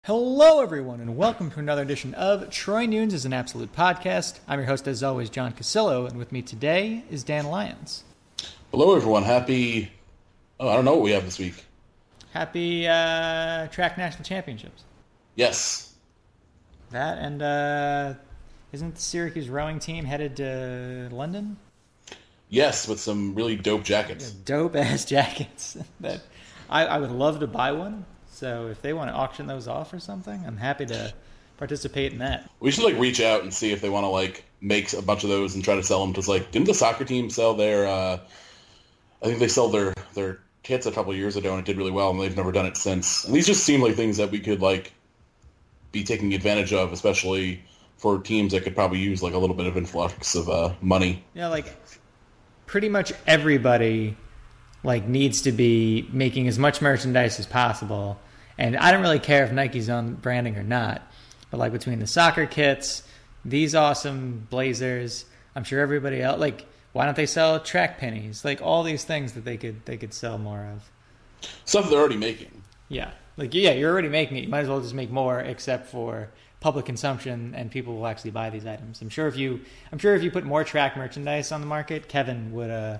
Hello, everyone, and welcome to another edition of Troy Nunes is an Absolute Podcast. I'm your host, as always, John Casillo, and with me today is Dan Lyons. Hello, everyone. Happy... I don't know what we have this week. Happy Track National Championships. Yes. That, and isn't the Syracuse rowing team headed to London? Yes, with some really dope jackets. Dope-ass jackets. That I would love to buy one. So if they want to auction those off or something, I'm happy to participate in that. We should reach out and see if they want to make a bunch of those and try to sell them. Because didn't the soccer team sell their? I think they sold their kits a couple of years ago and it did really well, and they've never done it since. And these just seem like things that we could be taking advantage of, especially for teams that could probably use a little bit of influx of money. Yeah, pretty much everybody needs to be making as much merchandise as possible. And I don't really care if Nike's on branding or not. But between the soccer kits, these awesome blazers, I'm sure everybody else, why don't they sell track pennies? All these things that they could sell more of. Stuff they're already making. Yeah. You're already making it. You might as well just make more, except for public consumption, and people will actually buy these items. I'm sure if you put more track merchandise on the market, Kevin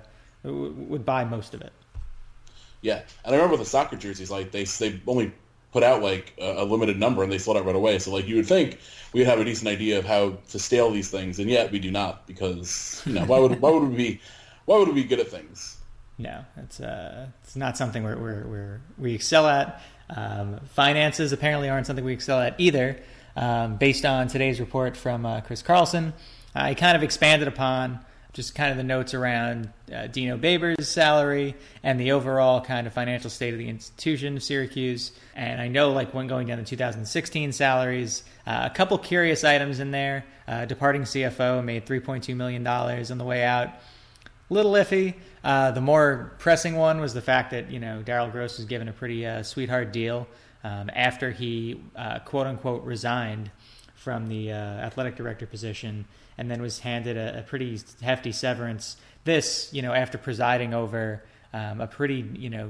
would buy most of it. Yeah. And I remember the soccer jerseys, they only put out a limited number and they sold out right away. So you would think we'd have a decent idea of how to scale these things, and yet we do not, because why would we be good at things? No, it's not something we excel at. Finances apparently aren't something we excel at either. Based on today's report from Chris Carlson, he kind of expanded upon just kind of the notes around Dino Babers' salary and the overall kind of financial state of the institution of Syracuse. And I know when going down the 2016 salaries, a couple curious items in there. Departing CFO made $3.2 million on the way out. Little iffy. The more pressing one was the fact that, Darryl Gross was given a pretty sweetheart deal after he, quote-unquote, resigned from the athletic director position, and then was handed a pretty hefty severance. This, after presiding over a pretty,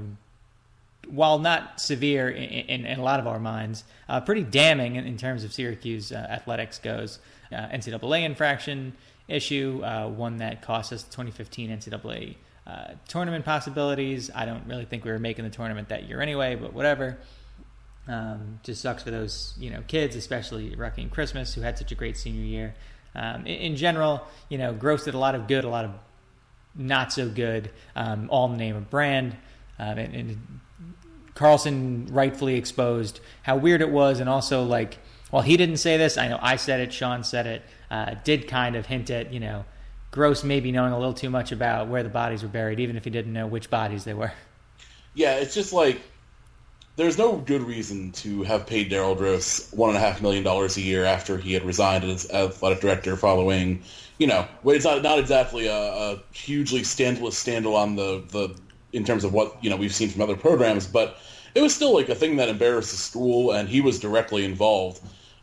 while not severe in a lot of our minds, pretty damning in terms of Syracuse athletics goes. NCAA infraction issue, one that cost us the 2015 NCAA tournament possibilities. I don't really think we were making the tournament that year anyway, but whatever. Just sucks for those, kids, especially Rocky and Christmas, who had such a great senior year. In general, Gross did a lot of good, a lot of not so good, all in the name of brand. And Carlson rightfully exposed how weird it was, and also while he didn't say this, I know I said it, Sean said it, did kind of hint at, Gross maybe knowing a little too much about where the bodies were buried, even if he didn't know which bodies they were. Yeah, it's just there's no good reason to have paid Darryl Gross $1.5 million a year after he had resigned as athletic director following, it's not exactly a hugely scandalous scandal on the in terms of what, we've seen from other programs, but it was still a thing that embarrassed the school, and he was directly involved.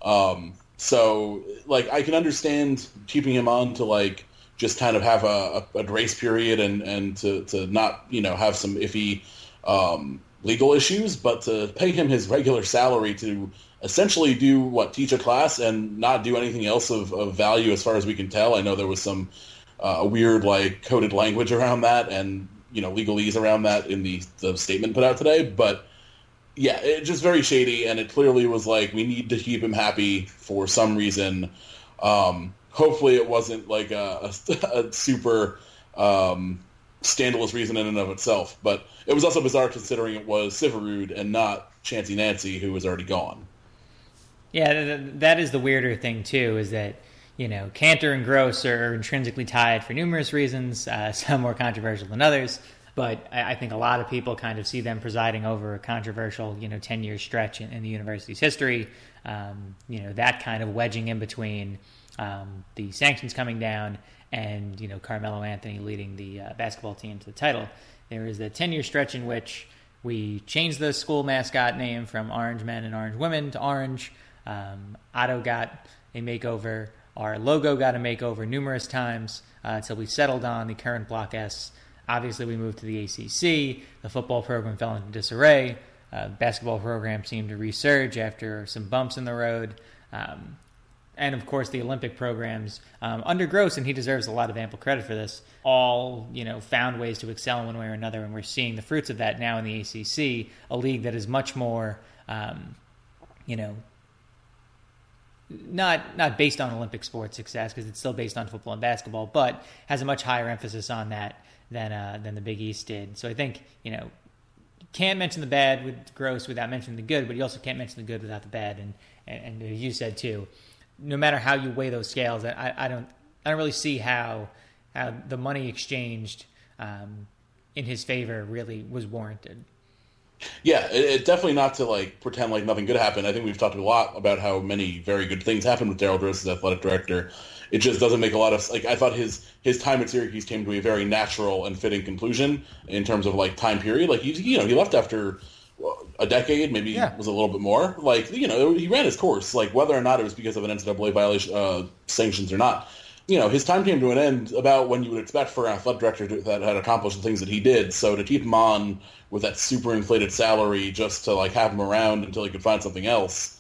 So I can understand keeping him on to just kind of have a grace period and to not, have some iffy legal issues, but to pay him his regular salary to essentially teach a class and not do anything else of value as far as we can tell. I know there was some weird coded language around that and legalese around that in the statement put out today, but yeah, it's just very shady, and it clearly was we need to keep him happy for some reason. Hopefully it wasn't a super scandalous reason in and of itself, but it was also bizarre considering it was Syverud and not Chancey Nancy, who was already gone. Yeah, that is the weirder thing too, is that Cantor and Gross are intrinsically tied for numerous reasons, some more controversial than others, but I think a lot of people kind of see them presiding over a controversial 10-year stretch in the university's history, that kind of wedging in between the sanctions coming down and Carmelo Anthony leading the basketball team to the title. There is a 10-year stretch in which we changed the school mascot name from Orange Men and Orange Women to Orange. Otto got a makeover. Our logo got a makeover numerous times until we settled on the current Block S. Obviously, we moved to the ACC. The football program fell into disarray. Basketball program seemed to resurge after some bumps in the road. And of course, the Olympic programs under Gross, and he deserves a lot of ample credit for this, all found ways to excel in one way or another, and we're seeing the fruits of that now in the ACC, a league that is much more, not based on Olympic sports success, because it's still based on football and basketball, but has a much higher emphasis on that than the Big East did. So I think you can't mention the bad with Gross without mentioning the good, but you also can't mention the good without the bad, and as you said too, no matter how you weigh those scales, I don't really see how the money exchanged in his favor really was warranted. Yeah, it definitely not to pretend like nothing good happened. I think we've talked a lot about how many very good things happened with Daryl Gross as athletic director. It just doesn't make a lot of I thought his time at Syracuse came to a very natural and fitting conclusion in terms of time period. He left after a decade, maybe was a little bit more. He ran his course. Whether or not it was because of an NCAA violation, sanctions or not, his time came to an end about when you would expect for an athletic director that had accomplished the things that he did. So to keep him on with that super inflated salary just to have him around until he could find something else,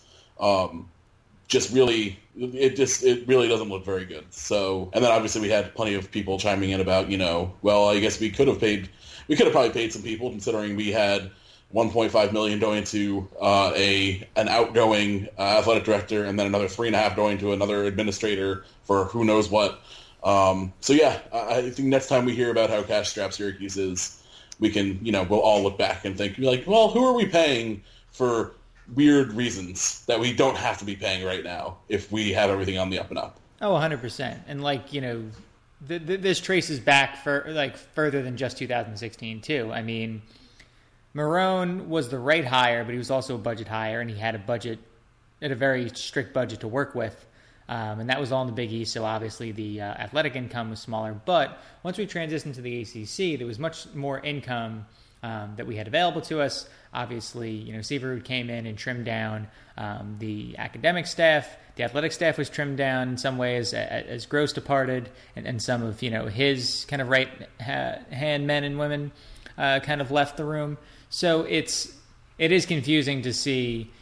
it really doesn't look very good. So, and then obviously we had plenty of people chiming in about, I guess we could have probably paid some people, considering we had $1.5 million going to an outgoing athletic director, and then another $3.5 million going to another administrator for who knows what. I think next time we hear about how cash-strapped Syracuse is, we can, we'll all look back and think, who are we paying for weird reasons that we don't have to be paying right now if we have everything on the up and up? Oh, 100%. And this traces back further than just 2016 too. I mean, Marone was the right hire, but he was also a budget hire, and he had a very strict budget to work with. And that was all in the Big East, so obviously the athletic income was smaller. But once we transitioned to the ACC, there was much more income that we had available to us. Obviously, Severud came in and trimmed down the academic staff. The athletic staff was trimmed down in some ways as Gross departed, and some of his kind of right-hand men and women kind of left the room. So it is confusing to see,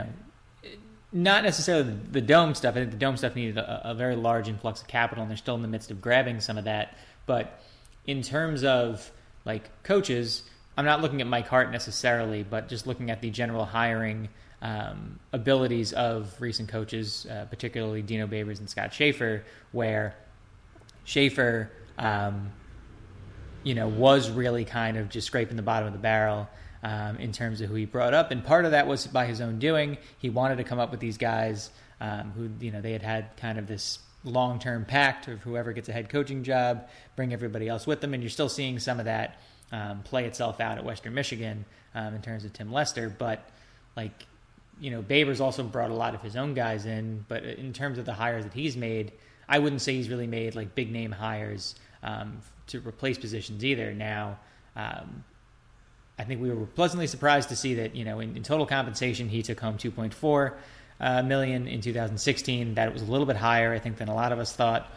not necessarily the Dome stuff. I think the Dome stuff needed a very large influx of capital, and they're still in the midst of grabbing some of that. But in terms of coaches, I'm not looking at Mike Hart necessarily, but just looking at the general hiring abilities of recent coaches, particularly Dino Babers and Scott Schaefer, where Schaefer, was really kind of just scraping the bottom of the barrel in terms of who he brought up. And part of that was by his own doing. He wanted to come up with these guys who, they had kind of this long-term pact of whoever gets a head coaching job, bring everybody else with them. And you're still seeing some of that play itself out at Western Michigan in terms of Tim Lester. But, Babers also brought a lot of his own guys in. But in terms of the hires that he's made, I wouldn't say he's really made, big-name hires to replace positions either. Now, I think we were pleasantly surprised to see that, in total compensation, he took home $2.4 million in 2016. That it was a little bit higher, I think, than a lot of us thought.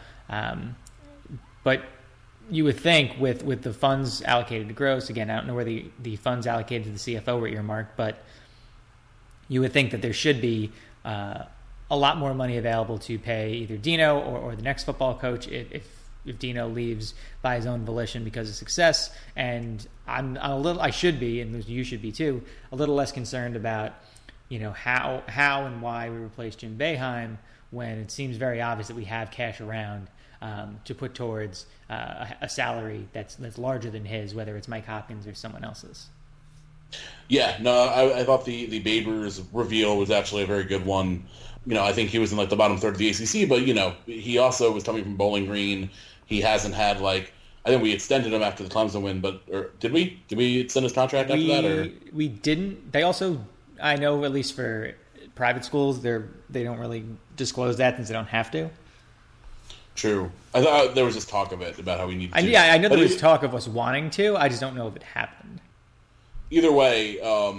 But you would think with the funds allocated to Gross, again, I don't know where the funds allocated to the CFO were earmarked, but you would think that there should be a lot more money available to pay either Dino or the next football coach if Dino leaves by his own volition because of success. And I should be, and you should be too, a little less concerned about, how and why we replaced Jim Boeheim when it seems very obvious that we have cash around to put towards a salary that's larger than his, whether it's Mike Hopkins or someone else's. Yeah, no, I thought the Babers reveal was actually a very good one. I think he was in the bottom third of the ACC, but he also was coming from Bowling Green. He hasn't had I think we extended him after the Clemson win, or did we? Did we extend his contract after that? Or we didn't. They also, I know, at least for private schools, they don't really disclose that since they don't have to. True. I thought there was just talk of it about how we need to. Yeah, I know there was talk of us wanting to. I just don't know if it happened. Either way,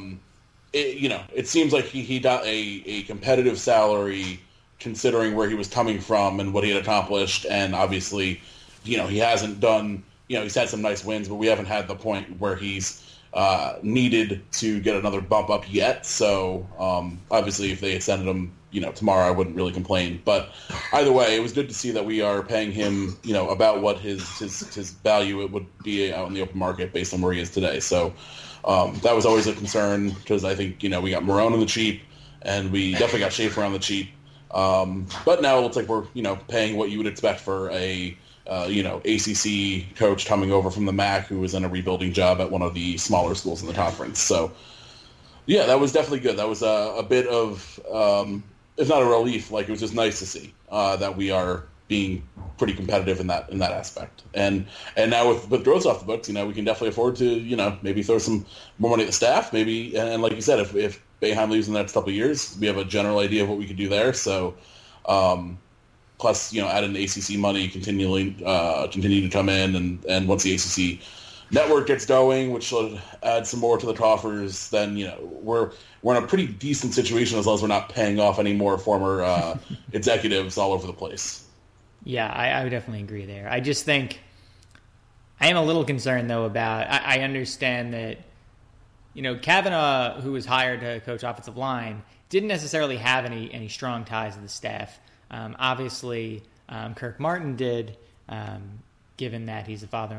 it seems like he got a competitive salary considering where he was coming from and what he had accomplished, and obviously, he hasn't done. He's had some nice wins, but we haven't had the point where he's needed to get another bump up yet. So obviously, if they extended him, tomorrow, I wouldn't really complain. But either way, it was good to see that we are paying him, about what his value it would be out in the open market based on where he is today. So that was always a concern because I think we got Marone on the cheap, and we definitely got Schaefer on the cheap. But now it looks like we're paying what you would expect for a ACC coach coming over from the MAC who was in a rebuilding job at one of the smaller schools in the conference. So, yeah, that was definitely good. That was a bit of, if not a relief, like it was just nice to see that we are being pretty competitive in that aspect. And now with growth off the books, we can definitely afford to maybe throw some more money at the staff, maybe. And like you said, if Boeheim leaves in the next couple of years, we have a general idea of what we could do there. So. Plus, add in ACC money continue to come in, and once the ACC network gets going, which should add some more to the coffers, then we're in a pretty decent situation as long as we're not paying off any more former executives all over the place. Yeah, I would definitely agree there. I just think I am a little concerned though about. I understand that Kavanaugh, who was hired to coach offensive line, didn't necessarily have any strong ties to the staff. Obviously, Kirk Martin did, given that he's the father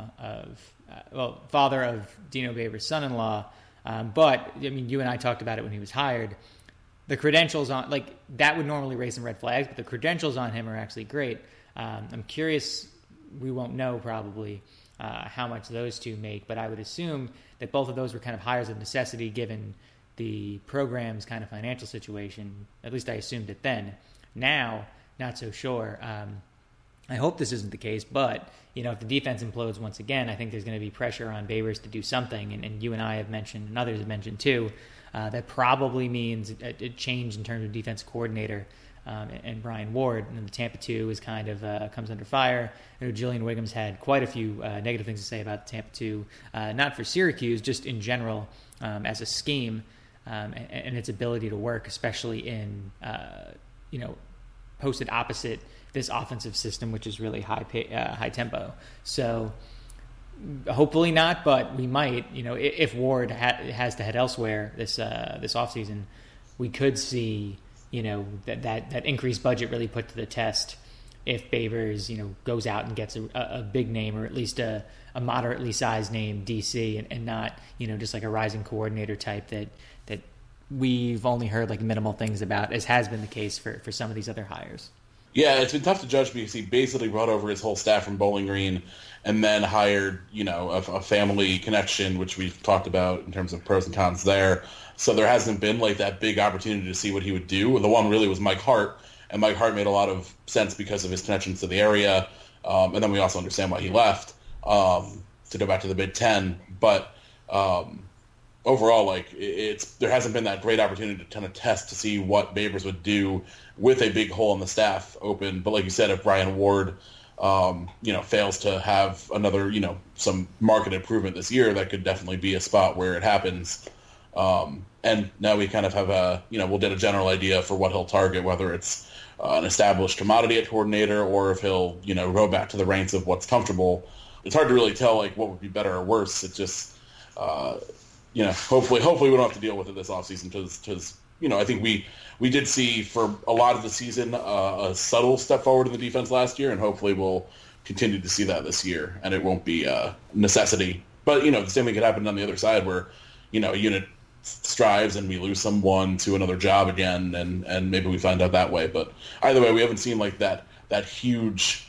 of Dino Babers' son-in-law. But I mean, you and I talked about it when he was hired. The credentials on that would normally raise some red flags, but the credentials on him are actually great. I'm curious. We won't know probably how much those two make, but I would assume that both of those were kind of hires of necessity given the program's kind of financial situation. At least I assumed it then. Now, not so sure. I hope this isn't the case, but if the defense implodes once again, I think there's going to be pressure on Babers to do something. And you and I have mentioned, and others have mentioned too, that probably means a change in terms of defense coordinator and Brian Ward. And the Tampa 2 is kind of comes under fire. Jillian Wiggums had quite a few negative things to say about the Tampa 2, not for Syracuse, just in general as a scheme and its ability to work, especially in posted opposite this offensive system, which is really high tempo. So hopefully not, but we might. If Ward has to head elsewhere this offseason, we could see that increased budget really put to the test if Babers goes out and gets a big name or at least a moderately sized name DC and not just like a rising coordinator type that we've only heard minimal things about, as has been the case for some of these other hires. Yeah, it's been tough to judge because he basically brought over his whole staff from Bowling Green and then hired, a family connection, which we've talked about in terms of pros and cons there. So there hasn't been that big opportunity to see what he would do. The one really was Mike Hart, and Mike Hart made a lot of sense because of his connections to the area. And then we also understand why he left to go back to the Big Ten. But overall, there hasn't been that great opportunity to kind of test to see what Babers would do with a big hole in the staff open. But like you said, if Brian Ward, fails to have another, some market improvement this year, that could definitely be a spot where it happens. And now we kind of have we'll get a general idea for what he'll target, whether it's an established commodity at coordinator or if he'll, go back to the ranks of what's comfortable. It's hard to really tell what would be better or worse. It just, hopefully we don't have to deal with it this offseason because I think we did see for a lot of the season a subtle step forward in the defense last year, and hopefully we'll continue to see that this year, and it won't be a necessity. But, the same thing could happen on the other side where, a unit strives and we lose someone to another job again, and maybe we find out that way. But either way, we haven't seen that huge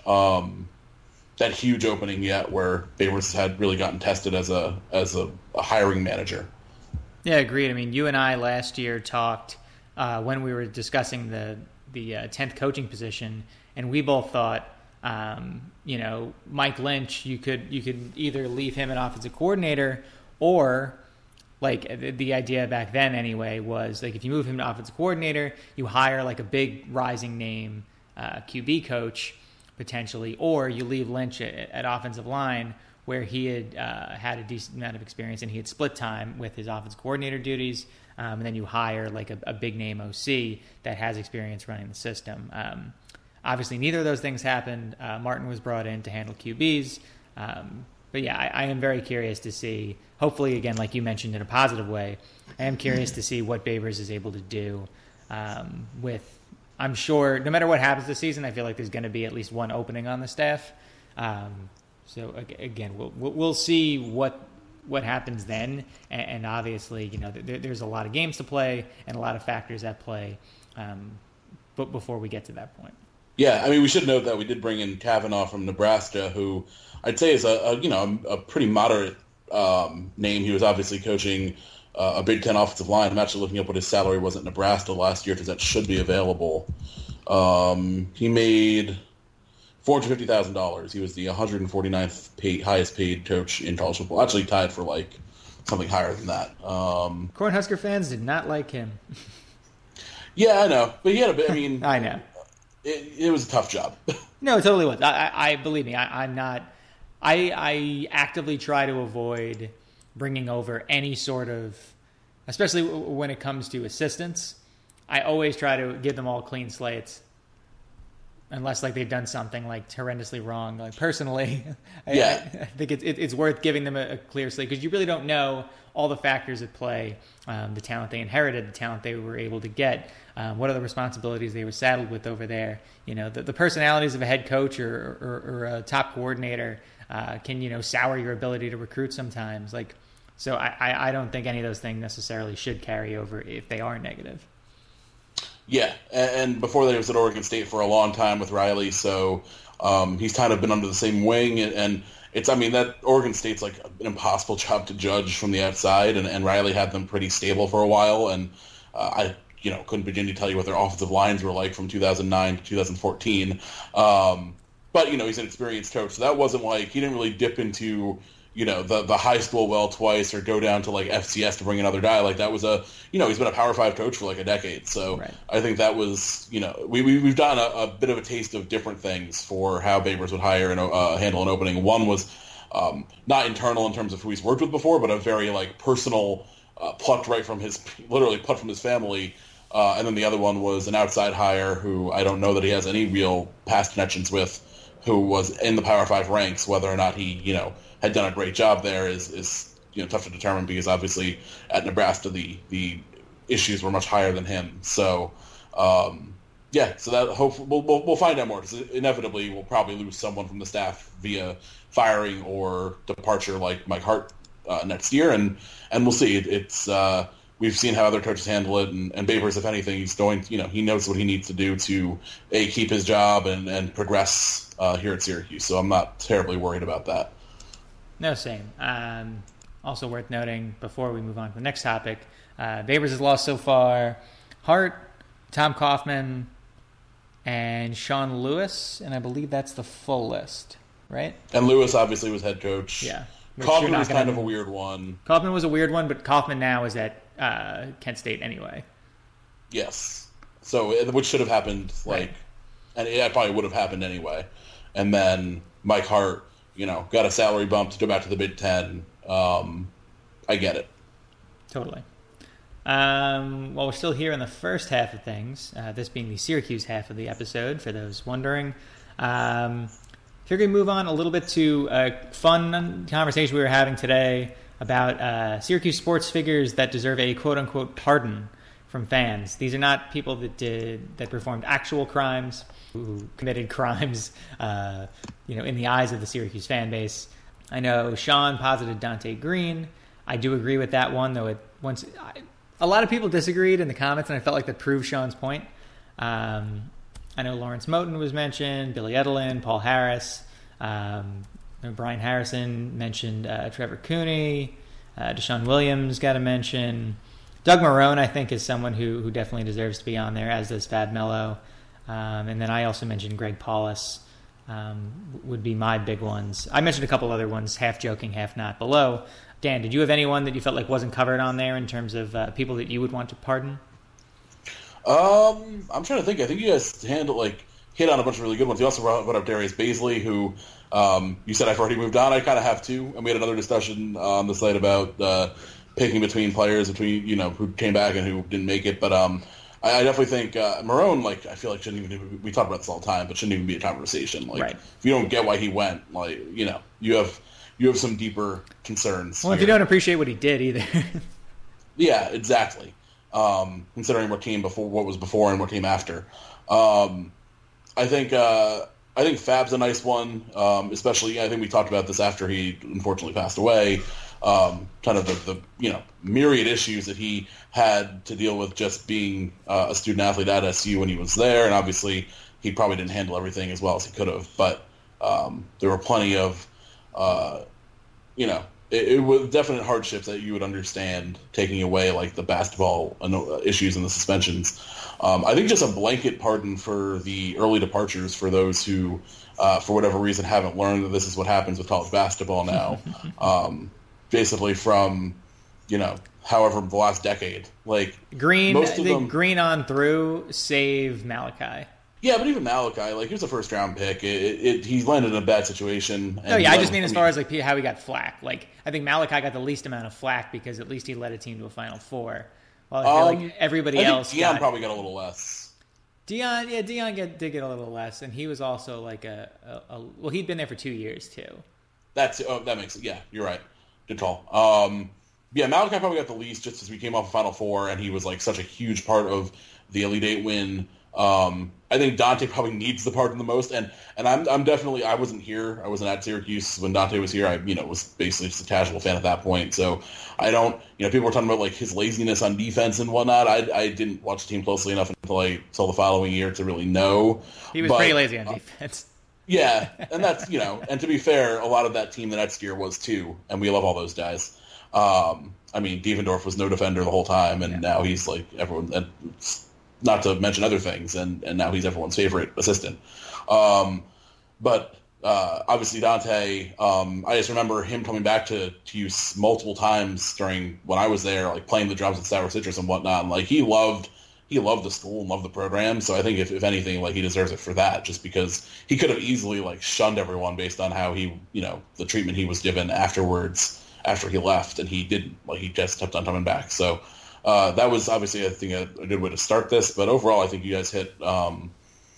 opening yet where Babers had really gotten tested as a hiring manager. Yeah, agreed. I mean, you and I last year talked when we were discussing the 10th coaching position, and we both thought, Mike Lynch, you could either leave him an offensive coordinator, or the idea back then anyway was if you move him to offensive coordinator, you hire a big rising name QB coach potentially, or you leave Lynch at offensive line where he had had a decent amount of experience and he had split time with his offensive coordinator duties, and then you hire a big name OC that has experience running the system. Obviously, neither of those things happened. Martin was brought in to handle QBs, but yeah, I am very curious to see, hopefully, again, like you mentioned, in a positive way, I am curious to see what Babers is able to do with, I'm sure, no matter what happens this season, I feel like there's going to be at least one opening on the staff. So again, we'll see what happens then, and obviously, there's a lot of games to play and a lot of factors at play, but before we get to that point. Yeah, I mean, we should note that we did bring in Kavanaugh from Nebraska, who I'd say is a pretty moderate name. He was obviously coaching a Big Ten offensive line. I'm actually looking up what his salary was at Nebraska last year because that should be available. He made $450,000. He was the 149th highest paid coach in college football. Actually tied for something higher than that. Cornhusker fans did not like him. Yeah, I know, but he had a bit. I mean, I know. It was a tough job. No, it totally was. I believe me. I'm not. I actively try to avoid bringing over any sort of, especially when it comes to assistants. I always try to give them all clean slates, unless they've done something horrendously wrong. Personally, yeah. I think it's worth giving them a clear slate because you really don't know all the factors at play, the talent they inherited, the talent they were able to get, what are the responsibilities they were saddled with over there. The personalities of a head coach or a top coordinator can sour your ability to recruit sometimes. So I don't think any of those things necessarily should carry over if they are negative. Yeah, and before that, he was at Oregon State for a long time with Riley, so he's kind of been under the same wing, and that Oregon State's an impossible job to judge from the outside, and Riley had them pretty stable for a while, and I couldn't begin to tell you what their offensive lines were like from 2009 to 2014, but he's an experienced coach, so that wasn't he didn't really dip into the high school well twice or go down to FCS to bring another guy. That was he's been a Power 5 coach for a decade. So right. I think that was, we've done a bit of a taste of different things for how Babers would hire and handle an opening. One was not internal in terms of who he's worked with before, but a very personal, plucked from his family. And then the other one was an outside hire who I don't know that he has any real past connections with, who was in the Power 5 ranks. Whether or not he, had done a great job there is tough to determine because obviously at Nebraska the issues were much higher than him. So so that we'll find out more because inevitably we'll probably lose someone from the staff via firing or departure like Mike Hart next year, and we'll see. It's we've seen how other coaches handle it, and Babers, if anything, he's going. He knows what he needs to do to keep his job and progress here at Syracuse. So I'm not terribly worried about that. No, same. Also worth noting before we move on to the next topic, Babers has lost so far Hart, Tom Coughlin, and Sean Lewis, and I believe that's the full list, right? And Lewis obviously was head coach. Yeah. Coughlin was kind of a weird one. Coughlin was a weird one, but Kaufman now is at Kent State anyway. Yes. So, which should have happened, right. And it probably would have happened anyway. And then Mike Hart, got a salary bump to go back to the Big Ten. I get it. Totally. Well, we're still here in the first half of things, this being the Syracuse half of the episode, for those wondering. Figured we'd move on a little bit to a fun conversation we were having today about Syracuse sports figures that deserve a quote-unquote pardon from fans. These are not people that performed actual crimes, who committed crimes, in the eyes of the Syracuse fan base. I know Sean posited Dante Green. I do agree with that one, though. A lot of people disagreed in the comments, and I felt like that proved Sean's point. I know Lawrence Moten was mentioned, Billy Edelin, Paul Harris. Brian Harrison mentioned Trevor Cooney. Deshaun Williams got a mention. Doug Marrone, I think, is someone who definitely deserves to be on there, as does Fab Mello. And then I also mentioned Greg Paulus would be my big ones. I mentioned a couple other ones, half joking, half not, below. Dan, did you have anyone that you felt like wasn't covered on there in terms of people that you would want to pardon? I'm trying to think. I think you guys hit on a bunch of really good ones. You also brought up Darius Baisley, who you said I've already moved on. I kind of have too. And we had another discussion on the site about picking between players who came back and who didn't make it. But I definitely think Marrone, I feel like shouldn't even. We talk about this all the time, but shouldn't even be a conversation. Right. If you don't get why he went, you have you have some deeper concerns. Well, if you don't appreciate what he did either. Yeah, exactly. Considering what came before, what was before, and what came after. I think Fab's a nice one, especially. I think we talked about this after he unfortunately passed away. Kind of the myriad issues that he had to deal with just being a student athlete at SU when he was there, and obviously he probably didn't handle everything as well as he could have. But there were plenty of it was definite hardships that you would understand, taking away like the basketball issues and the suspensions. I think just a blanket pardon for the early departures for those who, for whatever reason, haven't learned that this is what happens with college basketball now. Basically from, however, the last decade. Like Green on through, save Malachi. Yeah, but even Malachi, like, he was a first-round pick. He landed in a bad situation. No, yeah, I just mean as far as like how he got flack. Like, I think Malachi got the least amount of flack because at least he led a team to a Final Four. Well, I feel like everybody else. Deion probably got a little less. Deion did get a little less, and he was also like well, he'd been there for 2 years too. That makes it. Yeah, you're right. Good call. Yeah, Malachi probably got the least just as we came off of Final Four, and he was like such a huge part of the Elite Eight win. I think Dante probably needs the pardon the most, and I'm definitely, I wasn't here. I wasn't at Syracuse when Dante was here. I was basically just a casual fan at that point. So I don't, people were talking about like his laziness on defense and whatnot. I didn't watch the team closely enough until the following year to really know. He was pretty lazy on defense. Yeah, and that's, and to be fair, a lot of that team the next year was too, and we love all those guys. I mean, Diefendorf was no defender the whole time, and now he's like everyone. Not to mention other things, and now he's everyone's favorite assistant. But obviously Dante, I just remember him coming back to use multiple times during when I was there, like playing the drums at Sour Citrus and whatnot. And like he loved the school and loved the program. So I think if anything, like he deserves it for that, just because he could have easily like shunned everyone based on how he, the treatment he was given afterwards after he left, and he didn't. Like he just kept on coming back. So. That was obviously, I think, a good way to start this. But overall, I think you guys hit on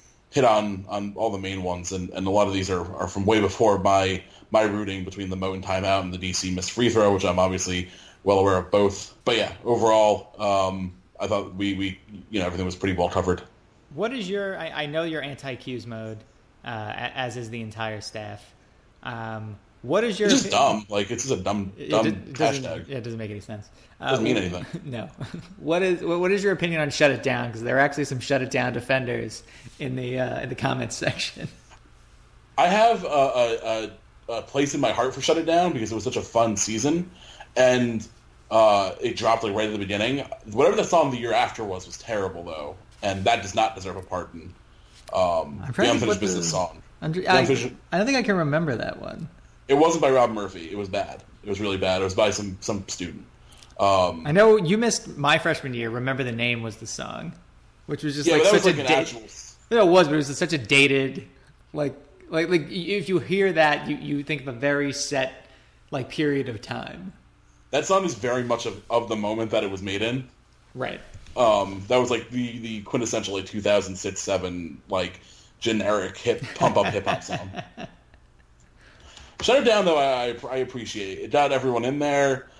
all the main ones, and a lot of these are from way before my rooting between the Moten timeout and the DC missed free throw, which I'm obviously well aware of both. But yeah, overall, I thought we everything was pretty well covered. What is your? I know you're anti-Q's mode, as is the entire staff. What is your? It's just dumb. Like it's just a dumb hashtag. It doesn't make any sense. Doesn't mean anything. No. What is your opinion on Shut It Down? Because there are actually some Shut It Down defenders in the comments section. I have a place in my heart for Shut It Down because it was such a fun season, and it dropped like right at the beginning. Whatever the song the year after was terrible though, and that does not deserve a pardon. The Unfinished Business song. I don't think I can remember that one. It wasn't by Rob Murphy. It was bad. It was really bad. It was by some student. I know you missed my freshman year. Remember the Name was the song, which was just such a it was, but it was such a dated like if you hear that you think of a very set like period of time. That song is very much of the moment that it was made in. Right. That was like the quintessential like 2006-07 like generic pump up hip hop song. Shut It Down, though, I appreciate it. It got everyone in there.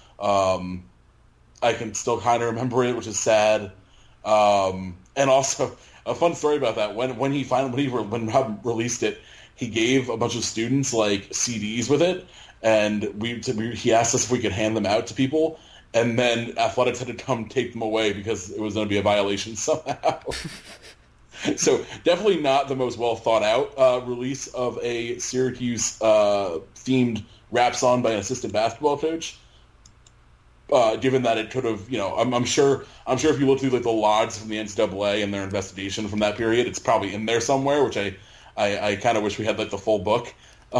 I can still kind of remember it, which is sad. And also, a fun story about that, when Rob released it, he gave a bunch of students, like, CDs with it, and he asked us if we could hand them out to people, and then Athletics had to come take them away because it was going to be a violation somehow. So definitely not the most well thought out release of a Syracuse themed rap song by an assistant basketball coach. Given that it could have, I'm sure if you look through like the logs from the NCAA and their investigation from that period, it's probably in there somewhere. Which I kind of wish we had like the full book.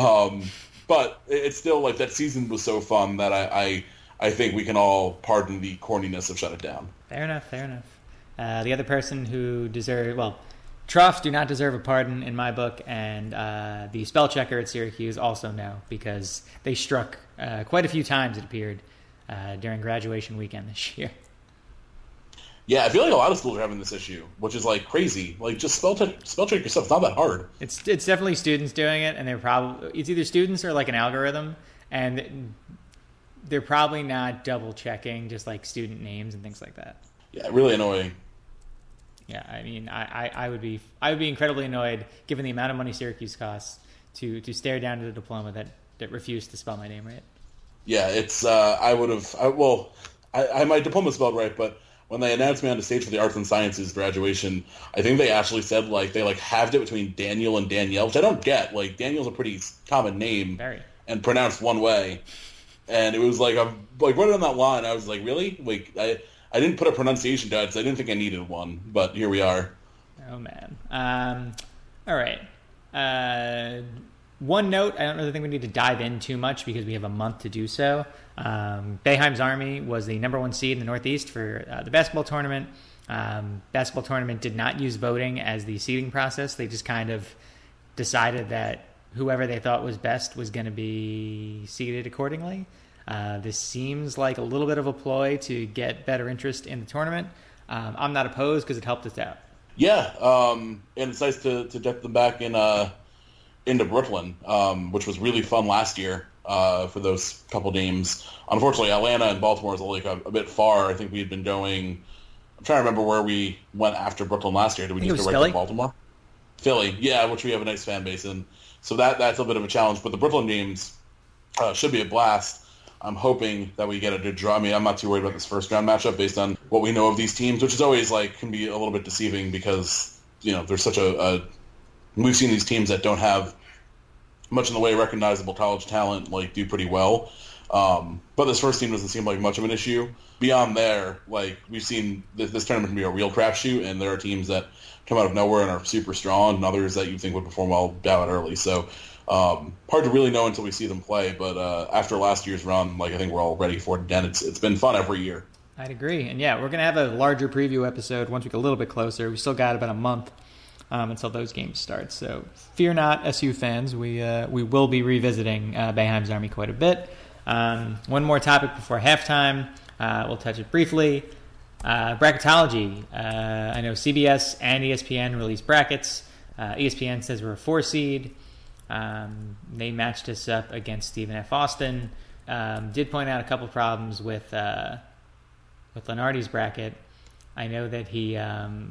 But it's still like that season was so fun that I think we can all pardon the corniness of Shut It Down. Fair enough. The other person who Troughs do not deserve a pardon in my book, and the spell checker at Syracuse also no, because they struck quite a few times, it appeared, during graduation weekend this year. Yeah, I feel like a lot of schools are having this issue, which is like crazy. Like just spell check yourself. It's not that hard. It's definitely students doing it, and it's either students or like an algorithm, and they're probably not double checking just like student names and things like that. Yeah, really annoying. Yeah, I mean, I would be incredibly annoyed given the amount of money Syracuse costs to stare down at a diploma that refused to spell my name right. Yeah, it's I had my diploma spelled right, but when they announced me on the stage for the arts and sciences graduation, I think they actually said they halved it between Daniel and Danielle, which I don't get. Like, Daniel's a pretty common name. Very. And pronounced one way. And it was I'm right on that line. I was like, really? I didn't put a pronunciation to it because I didn't think I needed one, but here we are. Oh man. All right. One note, I don't really think we need to dive in too much because we have a month to do so. Boeheim's Army was the number 1 seed in the Northeast for the basketball tournament. Basketball tournament did not use voting as the seeding process. They just kind of decided that whoever they thought was best was going to be seeded accordingly. This seems like a little bit of a ploy to get better interest in the tournament. I'm not opposed because it helped us out. Yeah, and it's nice to get them back into Brooklyn, which was really fun last year for those couple games. Unfortunately, Atlanta and Baltimore is a bit far. I think we had been going. I'm trying to remember where we went after Brooklyn last year. Did we just go right to Baltimore? Philly, yeah, which we have a nice fan base in. So that's a bit of a challenge. But the Brooklyn games should be a blast. I'm hoping that we get a good draw. I mean, I'm not too worried about this first round matchup based on what we know of these teams, which is always can be a little bit deceiving because there's such we've seen these teams that don't have much in the way of recognizable college talent do pretty well. But this first team doesn't seem like much of an issue. Beyond there, we've seen this tournament can be a real crapshoot, and there are teams that come out of nowhere and are super strong, and others that you think would perform well bow out early. So hard to really know until we see them play. But after last year's run, I think we're all ready for it again. It's been fun every year. I'd agree. And yeah, we're going to have a larger preview episode once we get a little bit closer. We still got about a month until those games start. So fear not, SU fans. We will be revisiting Boeheim's Army quite a bit. One more topic before halftime. We'll touch it briefly. Bracketology. I know CBS and ESPN released brackets. ESPN says we're a 4 seed. They matched us up against Stephen F. Austin. Did point out a couple problems with Lenardi's bracket. I know that he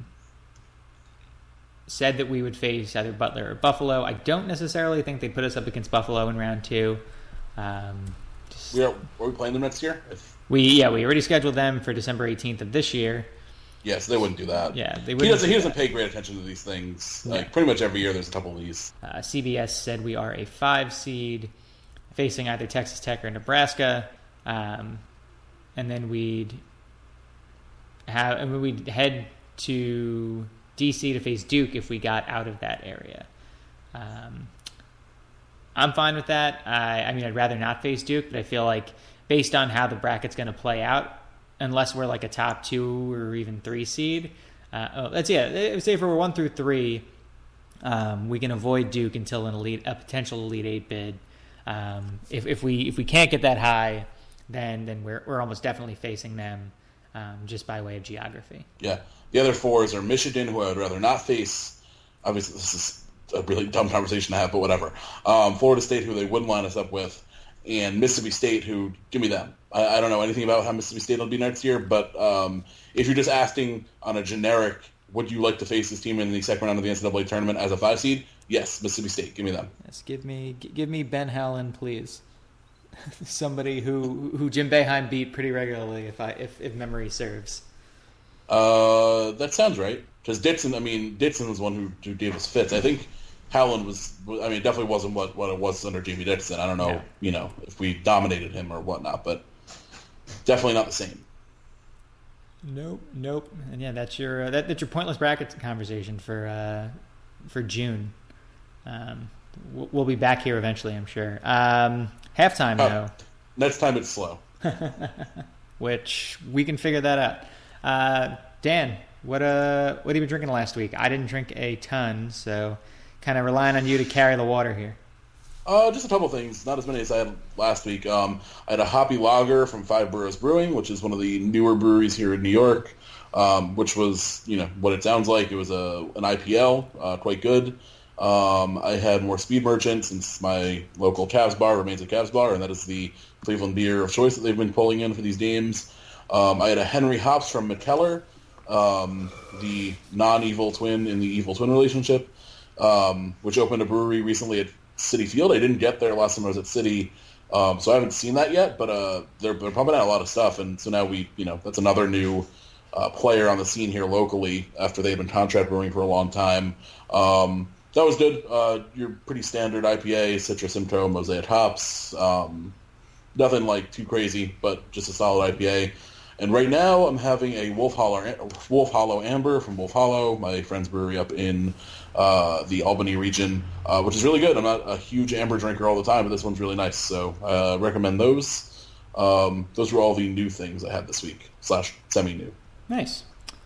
said that we would face either Butler or Buffalo. I don't necessarily think they put us up against Buffalo in round 2. Are we playing them next year? We already scheduled them for December 18th of this year. Yes, they wouldn't do that. Yeah, they wouldn't. He doesn't pay great attention to these things. Yeah. Pretty much every year there's a couple of these. CBS said we are a 5 seed facing either Texas Tech or Nebraska. And then we'd head to DC to face Duke if we got out of that area. I'm fine with that. I mean, I'd rather not face Duke, but I feel like based on how the bracket's going to play out, unless we're a top 2 or even 3 seed, say if we're 1 through 3, we can avoid Duke until a potential Elite 8 bid. If we can't get that high, then we're almost definitely facing them just by way of geography. Yeah. The other 4s are Michigan, who I would rather not face. Obviously, this is a really dumb conversation to have, but whatever. Florida State, who they wouldn't line us up with, and Mississippi State, who, give me them. I don't know anything about how Mississippi State will be next year, but if you're just asking on a generic, would you like to face this team in the second round of the NCAA tournament as a 5 seed? Yes, Mississippi State. Give me them. Yes, give me Ben Helen, please. Somebody who Jim Boeheim beat pretty regularly, if memory serves. That sounds right. Because Dixon was one who gave us fits. I think Howland definitely wasn't what it was under Jamie Dixon. I don't know, if we dominated him or whatnot, but definitely not the same. Nope. And yeah, that's your pointless bracket conversation for June. We'll be back here eventually, I'm sure. Halftime, though. Next time it's slow. Which we can figure that out. Dan, what have you been drinking last week? I didn't drink a ton, so kind of relying on you to carry the water here. Just a couple things, not as many as I had last week. I had a hoppy lager from Five Boroughs Brewing, which is one of the newer breweries here in New York, which was, what it sounds like. It was an IPL, quite good. I had more Speed Merchant since my local Cavs bar remains a Cavs bar, and that is the Cleveland beer of choice that they've been pulling in for these games. I had a Henry Hops from McKellar, the non-evil twin in the evil twin relationship, which opened a brewery recently at Citi Field. I didn't get there last time I was at Citi, so I haven't seen that yet, but they're pumping out a lot of stuff, and so now that's another new player on the scene here locally after they've been contract brewing for a long time. That was good. Your pretty standard IPA, Citra Simcoe, Mosaic hops. Nothing like too crazy, but just a solid IPA. And right now I'm having a Wolf Hollow Amber from Wolf Hollow, my friend's brewery up in the Albany region, which is really good. I'm not a huge amber drinker all the time, but this one's really nice. So recommend those. Those were all the new things I had this week, / semi-new. Nice.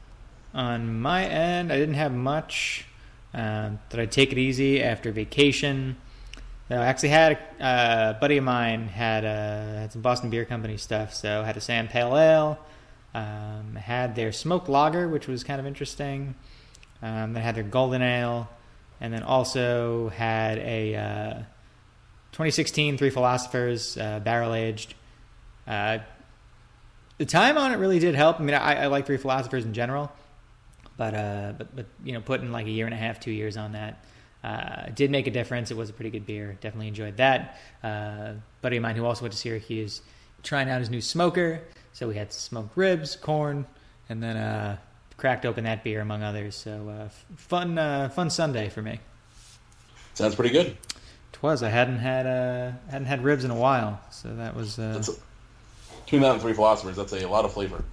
On my end, I didn't have much. That I'd take it easy after vacation. I actually had a buddy of mine had some Boston Beer Company stuff, so had a Sam Pale Ale, had their smoked lager, which was kind of interesting. They had their golden ale, and then also had a 2016 Three Philosophers barrel aged. The time on it really did help. I mean, I like Three Philosophers in general. But putting like a year and a half, 2 years on that did make a difference. It was a pretty good beer. Definitely enjoyed that. Buddy of mine who also went to Syracuse, trying out his new smoker. So we had smoked ribs, corn, and then cracked open that beer among others. So fun Sunday for me. Sounds pretty good. It was. I hadn't had ribs in a while, so that was. Between that and Three Philosophers, that's a lot of flavor.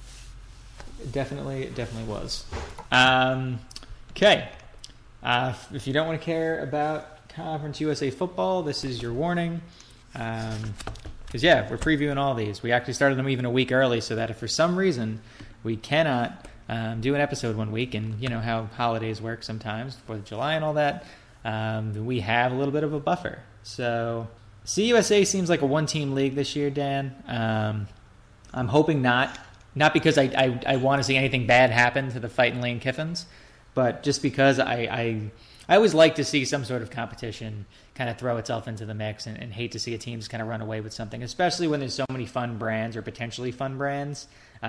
It definitely was. Okay. If you don't want to care about Conference USA football, this is your warning. Because, we're previewing all these. We actually started them even a week early so that if for some reason we cannot do an episode 1 week, and you know how holidays work sometimes, 4th of July and all that, we have a little bit of a buffer. So CUSA seems like a one-team league this year, Dan. I'm hoping not. Not because I want to see anything bad happen to the Fighting Lane Kiffins, but just because I always like to see some sort of competition kind of throw itself into the mix, and hate to see a team just kind of run away with something, especially when there's so many fun brands or potentially fun brands,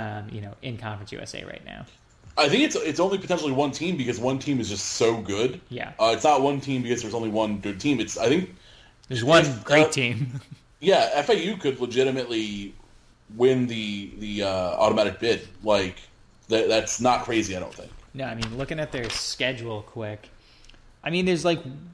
in Conference USA right now. I think it's only potentially one team because one team is just so good. Yeah. It's not one team because there's only one good team. I think there's one great team. Yeah, FAU could legitimately win the automatic bid. Like that's not crazy, I don't think. No, I mean, looking at their schedule quick, I mean, there's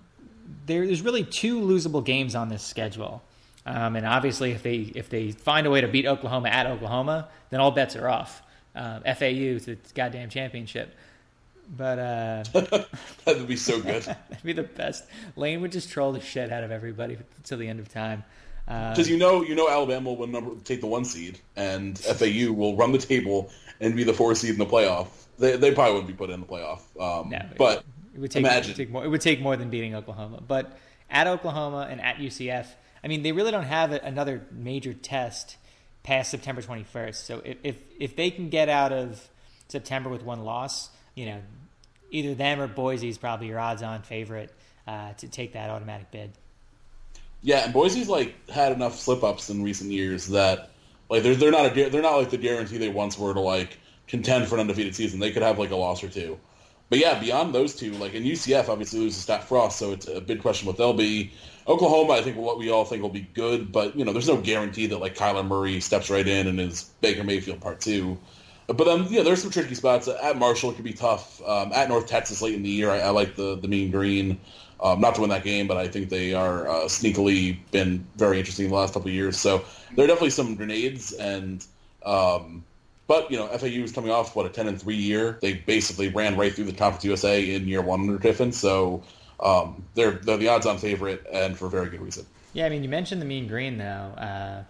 really 2 losable games on this schedule, and obviously if they find a way to beat Oklahoma at Oklahoma, then all bets are off. FAU to the goddamn championship. But that would be so good. That'd be the best. Lane would just troll the shit out of everybody till the end of time. Because Alabama will take the 1 seed, and FAU will run the table and be the 4 seed in the playoff. They probably wouldn't be put in the playoff. But it would take more than beating Oklahoma. But at Oklahoma and at UCF, I mean, they really don't have another major test past September 21st. So if they can get out of September with 1 loss, either them or Boise's probably your odds-on favorite to take that automatic bid. Yeah, and Boise's had enough slip-ups in recent years that they're not like the guarantee they once were to contend for an undefeated season. They could have a loss or 2. But yeah, beyond those 2, and UCF obviously loses Stat Frost, so it's a big question what they'll be. Oklahoma, I think what we all think will be good, but there's no guarantee that Kyler Murray steps right in and is Baker Mayfield Part 2. But then there's some tricky spots. At Marshall it could be tough. At North Texas late in the year, I like the Mean Green. Not to win that game, but I think they are sneakily been very interesting in the last couple of years. So there are definitely some grenades, and but FAU is coming off a 10-3 year. They basically ran right through the Conference USA in year 1 under Kiffin. So they're the odds-on favorite, and for a very good reason. Yeah, I mean, you mentioned the Mean Green though.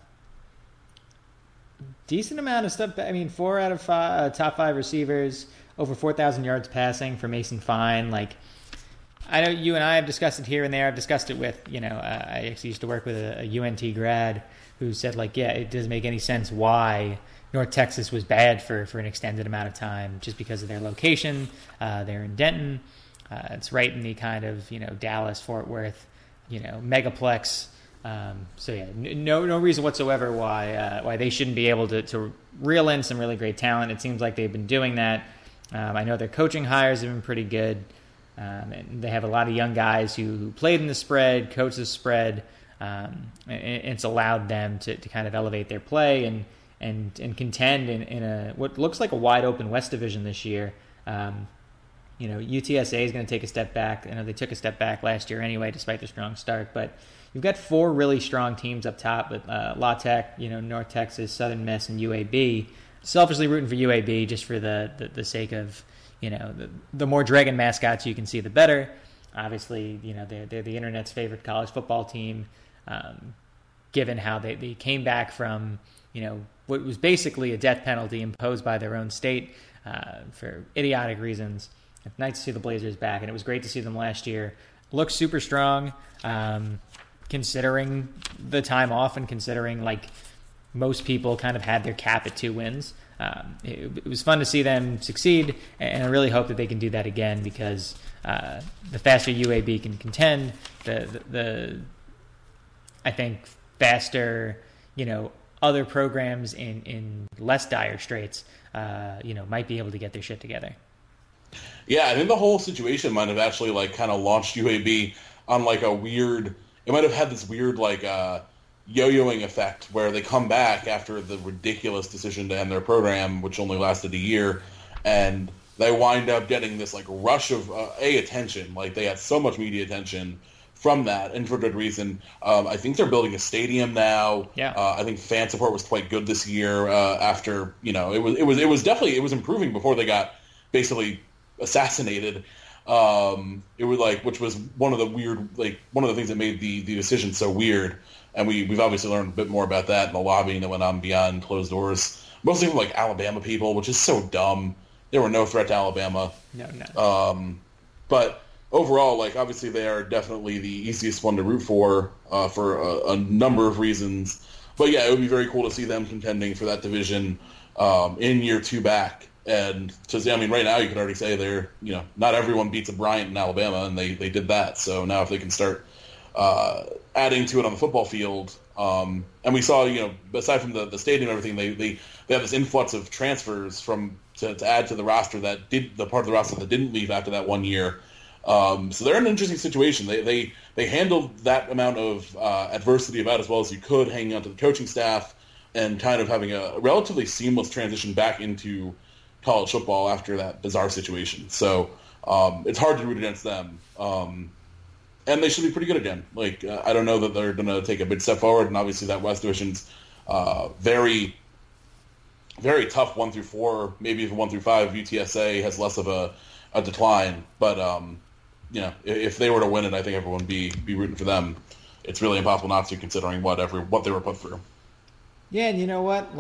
Decent amount of stuff. I mean, 4 out of 5 top 5 receivers, over 4,000 yards passing for Mason Fine. I know you and I have discussed it here and there. I've discussed it with, I actually used to work with a UNT grad who said, it doesn't make any sense why North Texas was bad for an extended amount of time just because of their location. They're in Denton. It's right in the kind of, Dallas, Fort Worth, megaplex. So yeah, no reason whatsoever why they shouldn't be able to reel in some really great talent. It seems like they've been doing that. I know their coaching hires have been pretty good. And they have a lot of young guys who played in the spread, coached the spread. And it's allowed them to kind of elevate their play and contend in a what looks like a wide open West Division this year. UTSA is going to take a step back. I know they took a step back last year anyway, despite their strong start. But you've got 4 really strong teams up top with La Tech, North Texas, Southern Miss, and UAB. Selfishly rooting for UAB just for the sake of, the more Dragon mascots you can see, the better. Obviously, they're the internet's favorite college football team, given how they came back from, what was basically a death penalty imposed by their own state for idiotic reasons. It's nice to see the Blazers back, and it was great to see them last year. Look super strong, considering the time off and considering, most people kind of had their cap at 2 wins. It was fun to see them succeed, and I really hope that they can do that again because the faster UAB can contend, the I think faster, other programs in less dire straits, might be able to get their shit together. Yeah, I think the whole situation might have actually kind of launched UAB on a weird. It might have had this weird yo-yoing effect where they come back after the ridiculous decision to end their program, which only lasted a year, and they wind up getting this rush of attention. They had so much media attention from that, and for good reason. I think they're building a stadium now. Yeah. I think fan support was quite good this year. After it was definitely improving before they got basically assassinated. It was which was one of the weird one of the things that made the decision so weird. And we've obviously learned a bit more about that in the lobbying that went on beyond closed doors. Mostly from Alabama people, which is so dumb. There were no threat to Alabama. No. But overall, obviously they are definitely the easiest one to root for a number of reasons. But yeah, it would be very cool to see them contending for that division in year 2 back. And right now you could already say they're, not everyone beats a Bryant in Alabama, and they did that. So now if they can start adding to it on the football field, and we saw, aside from the stadium and everything, they have this influx of transfers to add to the roster the part of the roster that didn't leave after that 1 year. So they're in an interesting situation. They handled that amount of adversity about as well as you could, hanging on to the coaching staff and kind of having a relatively seamless transition back into college football after that bizarre situation. So it's hard to root against them. And they should be pretty good again. I don't know that they're going to take a big step forward, and obviously that West Division's very, very tough 1 through 4, maybe even 1 through 5. UTSA has less of a decline, but if they were to win it, I think everyone would be rooting for them. It's really impossible not to, considering what they were put through. Yeah, and you know what?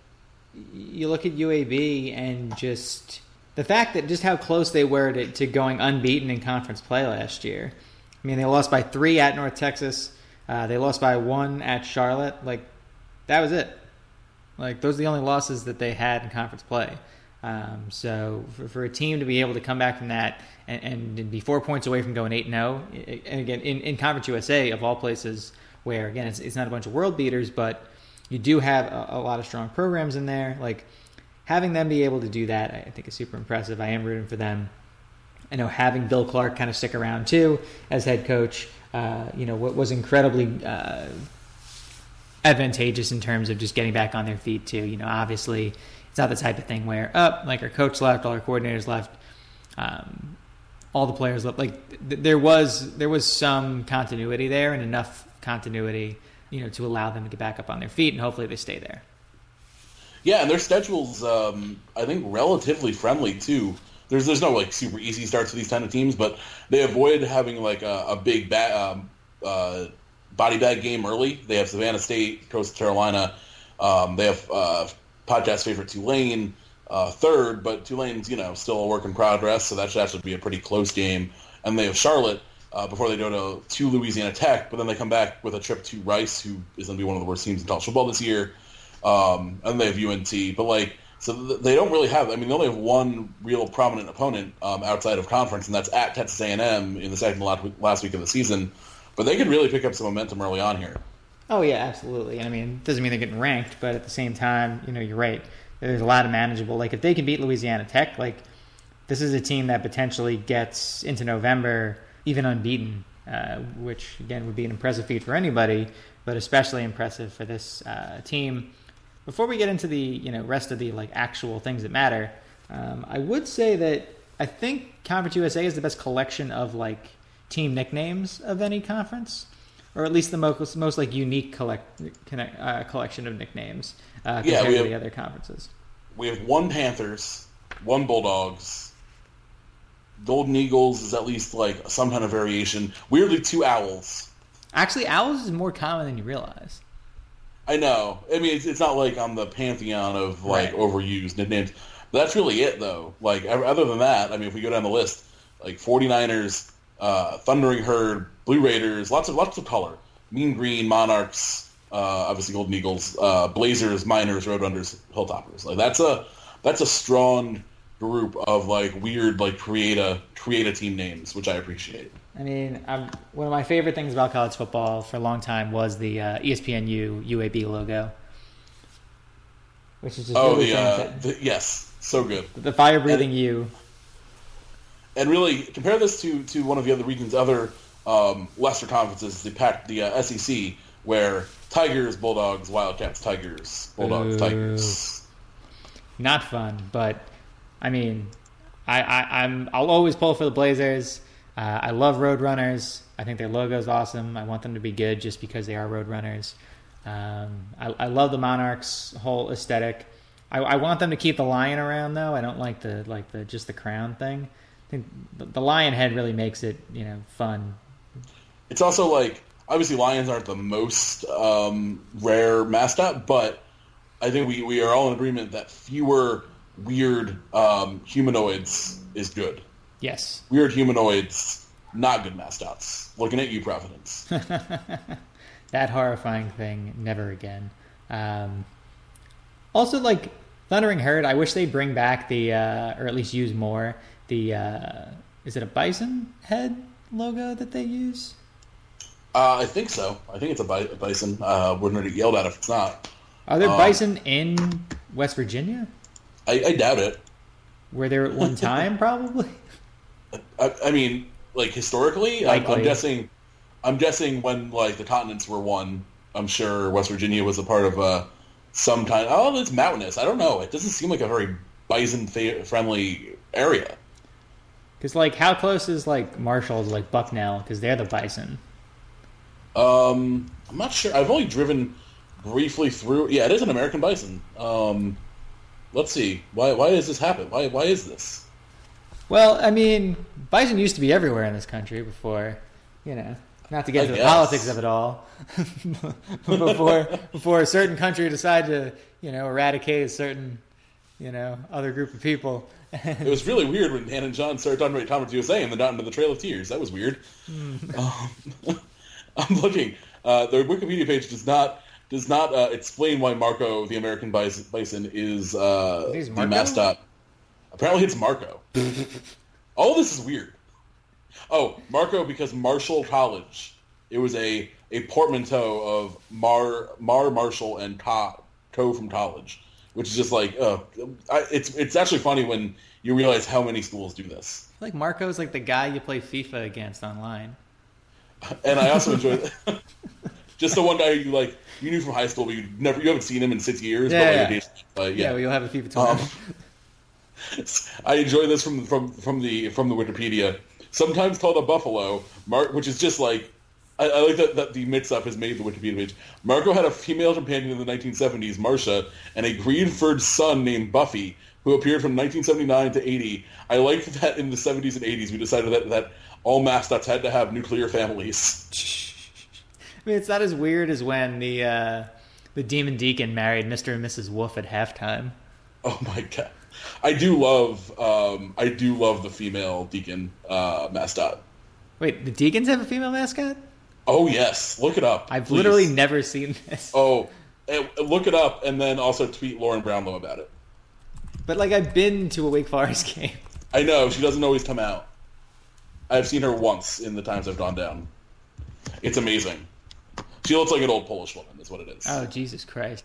You look at UAB and just the fact that just how close they were to going unbeaten in conference play last year. I mean, they lost by 3 at North Texas. They lost by 1 at Charlotte. That was it. Those are the only losses that they had in conference play. So for a team to be able to come back from that and be 4 points away from going 8-0, and again, in Conference USA, of all places, where, again, it's not a bunch of world beaters, but you do have a lot of strong programs in there. Having them be able to do that, I think is super impressive. I am rooting for them. I know having Bill Clark kind of stick around too as head coach, what was incredibly advantageous in terms of just getting back on their feet too. Obviously it's not the type of thing where our coach left, all our coordinators left, all the players left. There was some continuity there, and enough continuity, to allow them to get back up on their feet, and hopefully they stay there. Yeah, and their schedule's I think relatively friendly too. There's no super easy starts for these kind of teams, but they avoid having a big body bag game early. They have Savannah State, Coastal Carolina. They have podcast favorite Tulane third, but Tulane's still a work in progress, so that should actually be a pretty close game. And they have Charlotte before they go to Louisiana Tech, but then they come back with a trip to Rice, who is going to be one of the worst teams in college football this year. And they have UNT, but So they don't really have. I mean, they only have one real prominent opponent outside of conference, and that's at Texas A&M in the second last week of the season. But they could really pick up some momentum early on here. Oh yeah, absolutely. And I mean, it doesn't mean they're getting ranked, but at the same time, you're right. There's a lot of manageable. Like if they can beat Louisiana Tech, like this is a team that potentially gets into November even unbeaten, which again would be an impressive feat for anybody, but especially impressive for this team. Before we get into the rest of the like actual things that matter, I would say that I think Conference USA is the best collection of like team nicknames of any conference, or at least the most like unique collection of nicknames compared to the other conferences. We have one Panthers, one Bulldogs. Golden Eagles is at least like some kind of variation. Weirdly, two Owls. Actually, Owls is more common than you realize. I know. I mean, it's not like on the pantheon of like overused nicknames. But that's really it, though. Like other than that, I mean, if we go down the list, like 49ers, Thundering Herd, Blue Raiders, lots of color. Mean Green, Monarchs, obviously Golden Eagles, Blazers, Miners, Roadrunners, Hilltoppers. Like that's a strong group of like weird like create a team names, which I appreciate. I mean, one of my favorite things about college football for a long time was the ESPNU UAB logo, which is just yes, so good. The fire-breathing U. And really, compare this to one of the other regions, other lesser conferences, the SEC, where Tigers, Bulldogs, Wildcats, Tigers, Bulldogs, Tigers. Not fun, but I mean, I'll always pull for the Blazers. I love Roadrunners. I think their logo is awesome. I want them to be good just because they are Roadrunners. I love the Monarchs' whole aesthetic. I want them to keep the lion around though. I don't like the just the crown thing. I think the lion head really makes it fun. It's also like obviously lions aren't the most rare mascot, but I think we are all in agreement that fewer weird humanoids is good. Yes. Weird humanoids, not good mascots. Looking at you, Providence. That horrifying thing, never again. Also, like, Thundering Herd, I wish they'd bring back the, or at least use more, the, is it a bison head logo that they use? I think so. I think it's a bison. Wouldn't get yelled at if it's not. Are there bison in West Virginia? I doubt it. Were there at one time, probably? I mean, like historically, I'm guessing when like the continents were one. I'm sure West Virginia was a part of some kind. Oh, it's mountainous. I don't know. It doesn't seem like a very bison-friendly area. Because like, how close is like Marshall to like Bucknell? Because they're the bison. I'm not sure. I've only driven briefly through. Yeah, it is an American bison. Let's see. Why does this happen? Why is this? Well, I mean, bison used to be everywhere in this country before, not to get into the politics of it all, before a certain country decided to, eradicate a certain, other group of people. It was really weird when Dan and John started talking about Conference USA and then got into the Trail of Tears. That was weird. I'm looking. The Wikipedia page does not explain why Marco, the American bison, is the mascot. Apparently it's Marco. All this is weird. Oh, Marco because Marshall College. It was a portmanteau of Marshall and Co from college, which is just like, it's actually funny when you realize how many schools do this. Like Marco's like the guy you play FIFA against online. And I also enjoy just the one guy you knew from high school, but you haven't seen him in 6 years. Yeah, well, you'll have a FIFA tournament. I enjoy this from the Wikipedia. Sometimes called a buffalo, which is just like I like that the mix-up has made the Wikipedia page. Marco had a female companion in the 1970s, Marcia, and a Greenford son named Buffy, who appeared from 1979 to 80. I like that in the 70s and 80s we decided that all mascots had to have nuclear families. I mean, it's not as weird as when the Demon Deacon married Mr. and Mrs. Wolf at halftime. Oh my god. I do love the female deacon mascot. Wait, the Deacons have a female mascot? Oh yes, look it up. I've literally never seen this. Oh, look it up, and then also tweet Lauren Brownlow about it. But like I've been to a Wake Forest game. I know she doesn't always come out. I've seen her once in the times I've gone down. It's amazing. She looks like an old Polish woman. Is what it is. Oh Jesus Christ!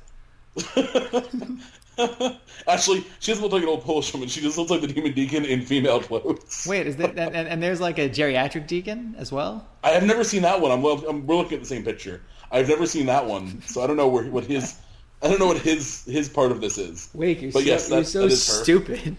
Actually, she doesn't look like an old Polish woman. She just looks like the Demon Deacon in female clothes. Wait, is that and there's like a geriatric deacon as well? I have never seen that one. We're looking at the same picture. I've never seen that one, so I don't know what his part of this is. Wake, you're but yes, you're so that is her. stupid.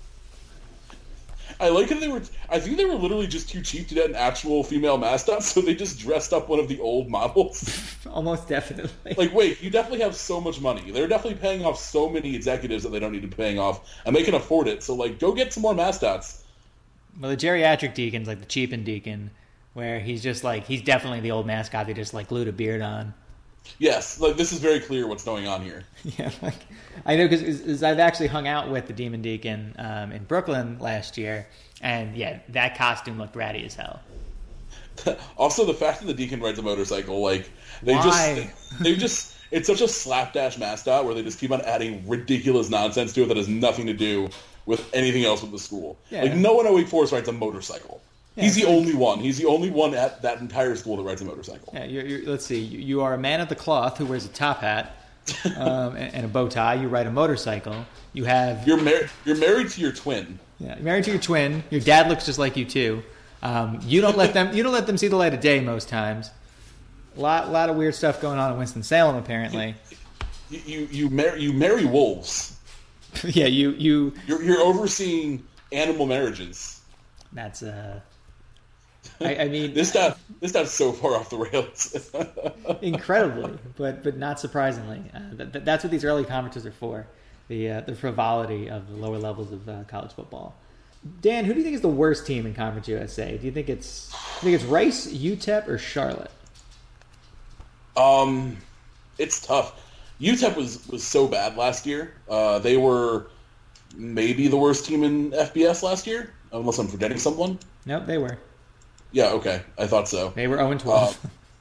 I like that I think they were literally just too cheap to get an actual female mascot, so they just dressed up one of the old models. Almost definitely. Like, wait, you definitely have so much money. They're definitely paying off so many executives that they don't need to be paying off, and they can afford it. So, like, go get some more mascots. Well, the geriatric deacon's like the cheapened deacon, where he's just like, he's definitely the old mascot they just like glued a beard on. Yes, like this is very clear what's going on here. Yeah, like I know because I've actually hung out with the Demon Deacon in Brooklyn last year, and yeah, that costume looked ratty as hell. Also, the fact that the Deacon rides a motorcycle, like Why? it's such a slapdash mascot where they just keep on adding ridiculous nonsense to it that has nothing to do with anything else with the school. Yeah. Like no one at Wake Forest rides a motorcycle. Yeah, He's the only one. He's the only one at that entire school that rides a motorcycle. Yeah, let's see. You are a man of the cloth who wears a top hat and a bow tie. You ride a motorcycle. You have You're married to your twin. yeah, you're married to your twin. Your dad looks just like you too. You don't let them see the light of day most times. A lot of weird stuff going on in Winston-Salem apparently. You marry wolves. Yeah, You're overseeing animal marriages. That's I mean, this got so far off the rails. incredibly, but not surprisingly. That's what these early conferences are for, the frivolity of the lower levels of college football. Dan, who do you think is the worst team in Conference USA? Do you think it's Rice, UTEP, or Charlotte? It's tough. UTEP was so bad last year. They were maybe the worst team in FBS last year, unless I'm forgetting someone. Nope, they were. Yeah, okay. I thought so. They were 0-12.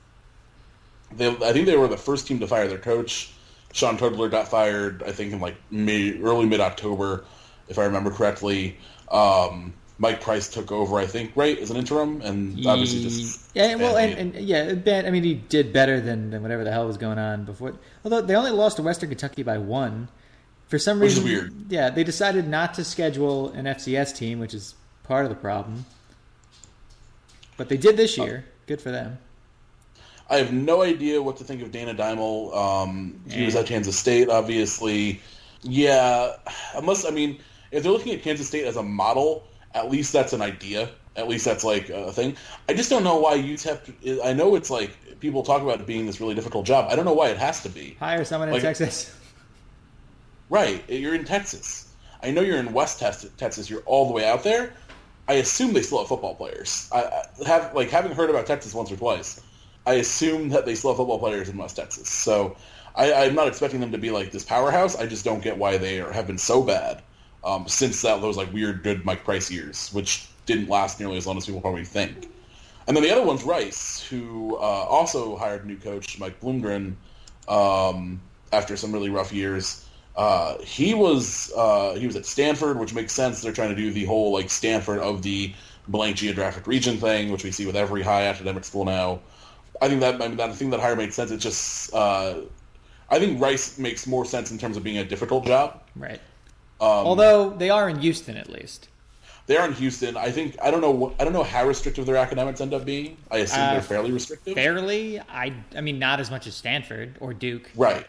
I think they were the first team to fire their coach. Sean Todler got fired, I think, in like early mid-October, if I remember correctly. Mike Price took over, I think, right, as an interim, and obviously just... Yeah, well, Ben, I mean, he did better than whatever the hell was going on before. Although they only lost to Western Kentucky by 1. For some reason... Which is weird. Yeah, they decided not to schedule an FCS team, which is part of the problem. But they did this year. Good for them. I have no idea what to think of Dana Dimel. He was at Kansas State, obviously. Yeah, if they're looking at Kansas State as a model, at least that's an idea. At least that's like a thing. I just don't know why UTEP. I know it's like people talk about it being this really difficult job. I don't know why it has to be. Hire someone in Texas. Right, you're in Texas. I know you're in West Texas. You're all the way out there. I assume they still have football players. Having heard about Texas once or twice, I assume that they still have football players in West Texas. So I'm not expecting them to be like this powerhouse. I just don't get why they have been so bad since those like weird good Mike Price years, which didn't last nearly as long as people probably think. And then the other one's Rice, who also hired a new coach, Mike Bloomgren, after some really rough years. He was at Stanford, which makes sense. They're trying to do the whole like Stanford of the blank geographic region thing, which we see with every high academic school now. I think that hire made sense. It's just I think Rice makes more sense in terms of being a difficult job. Right. Although they are in Houston at least. They are in Houston. I don't know how restrictive their academics end up being. I assume they're fairly restrictive. Fairly? I mean not as much as Stanford or Duke. Right.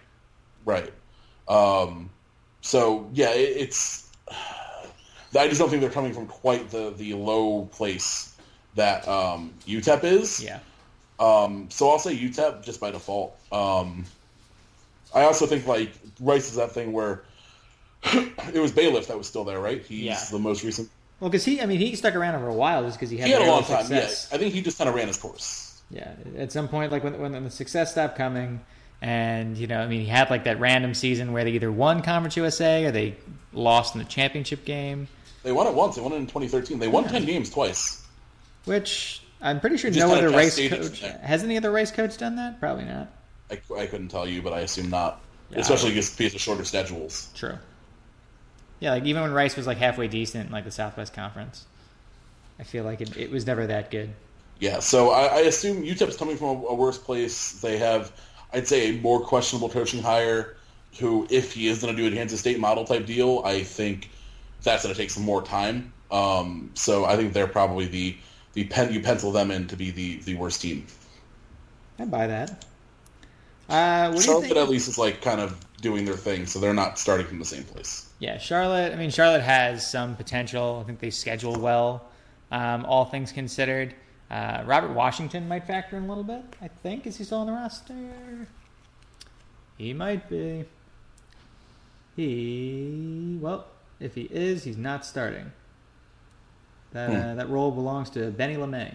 So yeah, it's. I just don't think they're coming from quite the low place that UTEP is. Yeah. So I'll say UTEP just by default. I also think like Rice is that thing where it was Bailiff that was still there, right? He's the most recent. Well, because he stuck around for a while just because he had a long time. Success. Yeah, I think he just kind of ran his course. Yeah, at some point, like when the success stopped coming. And, he had like that random season where they either won Conference USA or they lost in the championship game. They won it once. They won it in 2013. They won 10 games twice. Which I'm pretty sure no other race coach... Has any other race coach done that? Probably not. I couldn't tell you, but I assume not. Yeah, especially because of shorter schedules. True. Yeah, like even when Rice was like halfway decent in like the Southwest Conference, I feel like it was never that good. Yeah, so I assume UTEP's coming from a worse place. They have, I'd say, a more questionable coaching hire who, if he is going to do a Kansas State model type deal, I think that's going to take some more time. So I think they're probably you pencil them in to be the worst team. I buy that. What do you Charlotte think? at least is like kind of doing their thing, so they're not starting from the same place. Yeah, Charlotte. I mean, Charlotte has some potential. I think they schedule well, all things considered. Robert Washington might factor in a little bit, I think. Is he still on the roster? He might be. Well, if he is, he's not starting. That role belongs to Benny LeMay.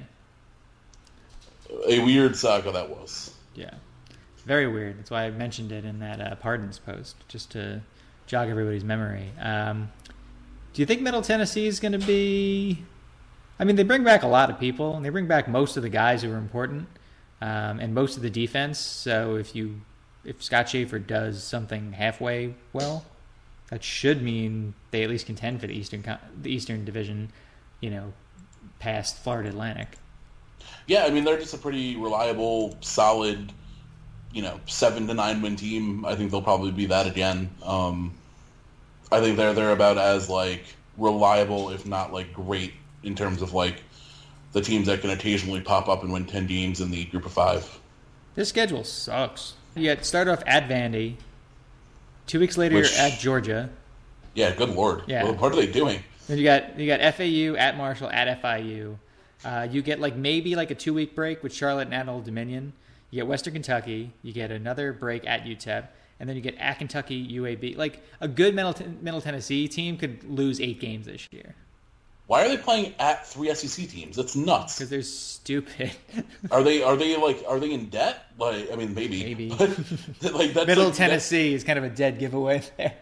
A weird saga that was. Yeah. Very weird. That's why I mentioned it in that Pardons post, just to jog everybody's memory. Do you think Middle Tennessee is going to be... I mean, they bring back a lot of people, and they bring back most of the guys who are important, and most of the defense. So if Scott Schaefer does something halfway well, that should mean they at least contend for the Eastern Division, past Florida Atlantic. Yeah, I mean, they're just a pretty reliable, solid, 7 to 9 win team. I think they'll probably be that again. I think they're about as like reliable, if not like great, in terms of like the teams that can occasionally pop up and win 10 games in the group of 5. This schedule sucks. You start off at Vandy. 2 weeks later, you're at Georgia. Yeah, good lord. Yeah. What are they doing? Then you got FAU, at Marshall, at FIU. You get maybe a 2-week break with Charlotte and at Old Dominion. You get Western Kentucky. You get another break at UTEP. And then you get at Kentucky, UAB. A good Middle Tennessee team could lose 8 games this year. Why are they playing at 3 SEC teams? That's nuts. Because they're stupid. Are they in debt? Maybe. But, Middle Tennessee is kind of a dead giveaway there.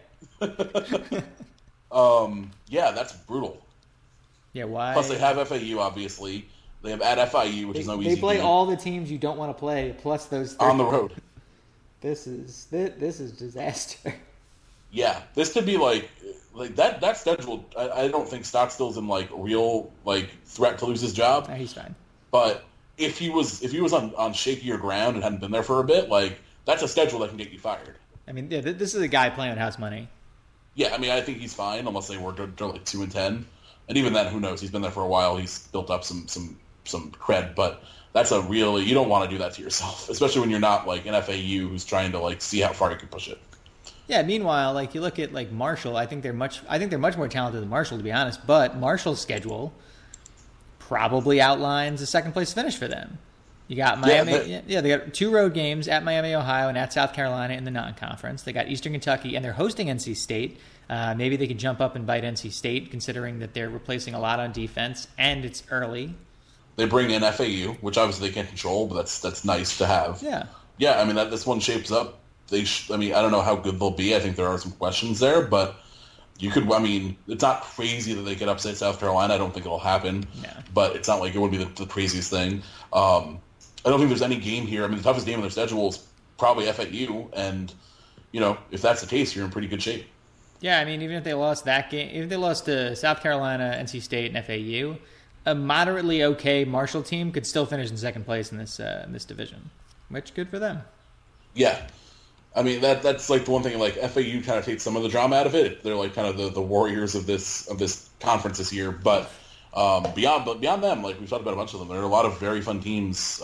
Yeah, that's brutal. Yeah, why? Plus they have FAU, obviously. They have at FIU, which is no easy. They play game. all the teams you don't want to play, plus those 30. On the road. This is disaster. Yeah, this could be like that schedule. I don't think Stockstill's in real threat to lose his job. No, he's fine. But if he was on shakier ground and hadn't been there for a bit, that's a schedule that can get you fired. I mean, yeah, this is a guy playing with house money. Yeah, I mean, I think he's fine unless they were 2-10, and even then, who knows? He's been there for a while. He's built up some cred, but that's you don't want to do that to yourself, especially when you're not an FAU who's trying to see how far you can push it. Yeah. Meanwhile, you look at Marshall. I think they're much more talented than Marshall, to be honest. But Marshall's schedule probably outlines a second place finish for them. You got Miami. Yeah, they got 2 road games at Miami, Ohio, and at South Carolina in the non-conference. They got Eastern Kentucky, and they're hosting NC State. Maybe they could jump up and bite NC State, considering that they're replacing a lot on defense, and it's early. They bring in FAU, which obviously they can't control, but that's nice to have. Yeah. Yeah, I mean, this one shapes up. I don't know how good they'll be. I think there are some questions there, but it's not crazy that they could upset South Carolina. I don't think it'll happen. No. But it's not like it would be the craziest thing. I don't think there's any game here. I mean, the toughest game in their schedule is probably FAU, and, if that's the case, you're in pretty good shape. Yeah, I mean, even if they lost that game, even if they lost to South Carolina, NC State, and FAU, a moderately okay Marshall team could still finish in second place in this division, which good for them. Yeah. I mean, that's the one thing, FAU kind of takes some of the drama out of it. They're kind of the warriors of this conference this year, but beyond them, we've talked about a bunch of them, there are a lot of very fun teams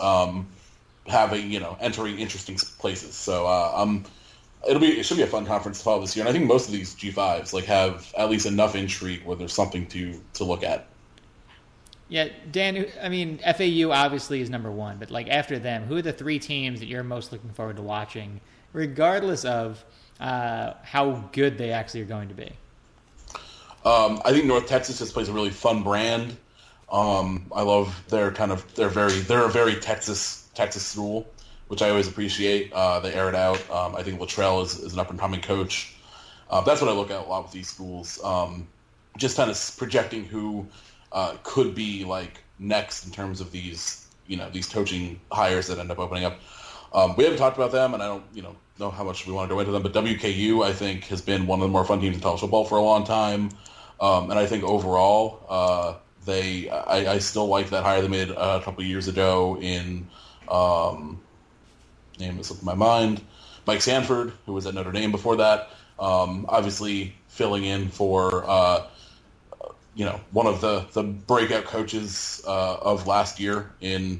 entering interesting places. So it should be a fun conference to follow this year, and I think most of these G5s have at least enough intrigue where there's something to look at. Yeah, Dan, I mean, FAU obviously is number 1, but after them, who are the 3 teams that you're most looking forward to watching, regardless of how good they actually are going to be? I think North Texas just plays a really fun brand. I love they're a very Texas school, which I always appreciate. They air it out. I think Luttrell is an up and coming coach. That's what I look at a lot with these schools. Just kind of projecting who could be next in terms of these coaching hires that end up opening up. We haven't talked about them, and I don't know how much we want to go into them, but WKU, I think, has been one of the more fun teams in college football for a long time. And I think overall, I still like that hire they made a couple of years ago in, name is slipping my mind, Mike Sanford, who was at Notre Dame before that. Obviously filling in for, one of the breakout coaches of last year in,